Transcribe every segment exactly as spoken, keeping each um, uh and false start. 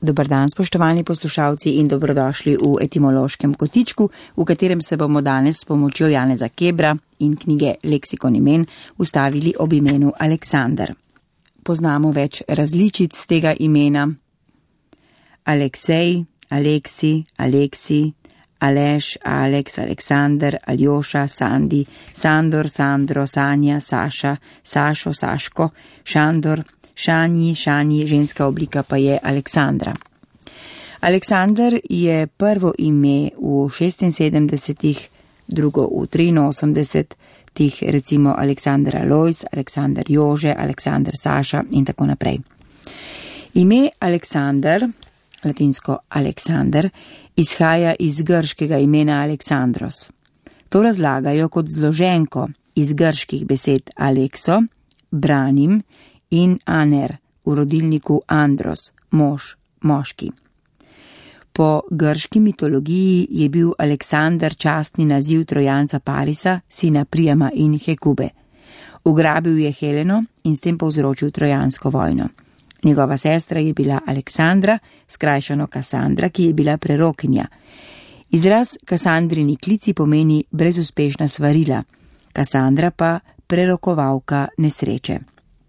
Dober dan, spoštovani poslušalci, in dobrodošli v etimološkem kotičku, v katerem se bomo danes s pomočjo Janeza Kebra in knjige Leksikon imen ustavili ob imenu Aleksander. Poznamo več različic tega imena: Aleksej, Aleksi, Aleksi, Aleš, Aleks, Aleksander, Aljoša, Sandi, Sandor, Sandro, Sanja, Saša, Sašo, Saško, Šandor, Šanji, Šanji, ženska oblika pa je Aleksandra. Aleksander je prvo ime v šestinsedemdesetih, drugo v triinosemdesetih, recimo Aleksander Alojz, Aleksander Jože, Aleksander Saša in tako naprej. Ime Aleksander, latinsko Aleksander, izhaja iz grškega imena Aleksandros. To razlagajo kot zloženko iz grških besed Alekso, branim, in aner, v rodilniku andros, mož, moški. Po grški mitologiji je bil Aleksander častni naziv trojanca Parisa, sina Prijama in Hekube. Ugrabil je Heleno in s tem povzročil trojansko vojno. Njegova sestra je bila Aleksandra, skrajšano Kasandra, ki je bila prerokinja. Izraz Kasandrini klici pomeni brezuspešna svarila, Kasandra pa prerokovalka nesreče.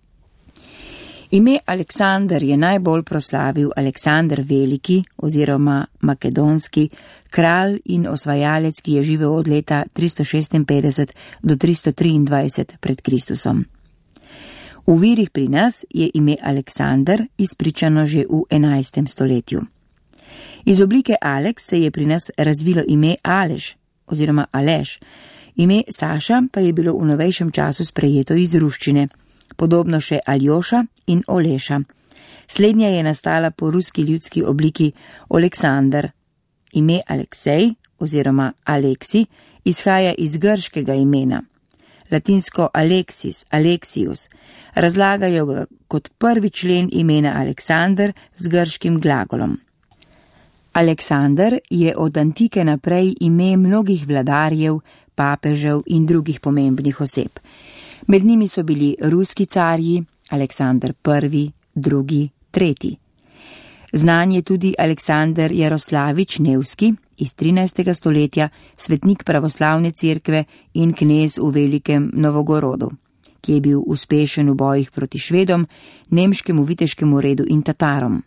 Ime Aleksander je najbolj proslavil Aleksander Veliki oziroma makedonski kralj in osvajalec, ki je živel od leta tristo šestinpetdeset do tristo triindvajset pred Kristusom. V virih pri nas je ime Aleksander izpričano že v enajstem stoletju. Iz oblike Aleks se je pri nas razvilo ime Aleš oziroma Aleš. Ime Saša pa je bilo v novejšem času sprejeto iz ruščine, podobno še Aljoša in Oleša. Slednja je nastala po ruski ljudski obliki Oleksandr. Ime Aleksej oziroma Aleksi izhaja iz grškega imena. Latinsko Aleksis, Aleksius, razlagajo ga kot prvi člen imena Aleksander z grškim glagolom. Aleksander je od antike naprej ime mnogih vladarjev, papežev in drugih pomembnih oseb. Med njimi so bili ruski carji, Aleksander prvi, drugi, tretji. Znan je tudi Aleksander Jaroslavič Nevski iz trinajstega stoletja, svetnik pravoslavne cerkve in knez v Velikem Novogorodu, ki je bil uspešen v bojih proti Švedom, nemškemu viteškemu redu in Tatarom.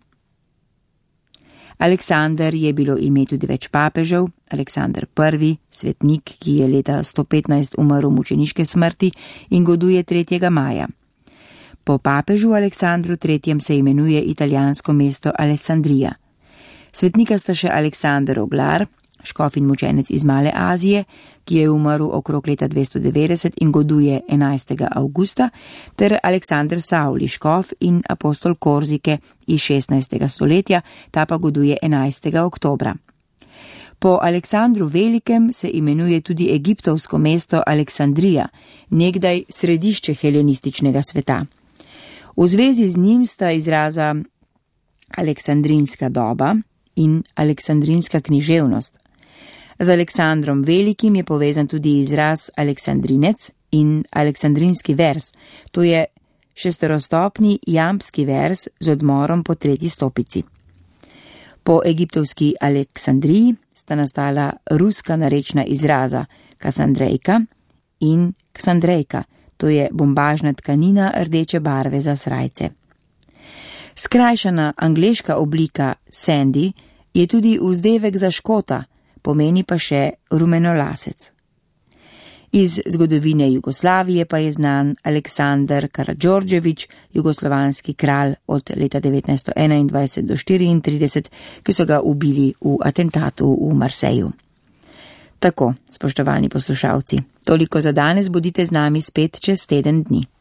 Aleksander je bilo ime tudi več papežev, Aleksander prvi, svetnik, ki je leta sto petnajst umrl mučeniške smrti in goduje tretjega maja. Po papežu Aleksandru tretjem se imenuje italijansko mesto Alessandrija. Svetnika sta še Aleksander Oglar, škof in mučenec iz Male Azije, ki je umrl okrog leta dvesto devetdeset in goduje enajstega avgusta, ter Aleksander Sauli, škof in apostol Korzike iz šestnajstega stoletja, ta pa goduje enajstega oktobra. Po Aleksandru Velikem se imenuje tudi egiptovsko mesto Aleksandrija, nekdaj središče helenističnega sveta. V zvezi z njim sta izraza aleksandrinska doba in aleksandrinska književnost. Z Aleksandrom Velikim je povezan tudi izraz aleksandrinec in aleksandrinski vers, to je šesterostopni jambski vers z odmorom po tretji stopici. Po egiptovski Aleksandriji sta nastala ruska narečna izraza kasandrejka in ksandrejka, to je bombažna tkanina rdeče barve za srajce. Skrajšana angleška oblika Sandy je tudi vzdevek za Škota, pomeni pa še rumenolasec. Iz zgodovine Jugoslavije pa je znan Aleksandar Karadžordžević, jugoslovanski kralj od leta devetnajststo enaindvajset do štiriintrideset, ki so ga ubili v atentatu v Marseju. Tako, spoštovani poslušalci, toliko za danes, bodite z nami spet čez teden dni.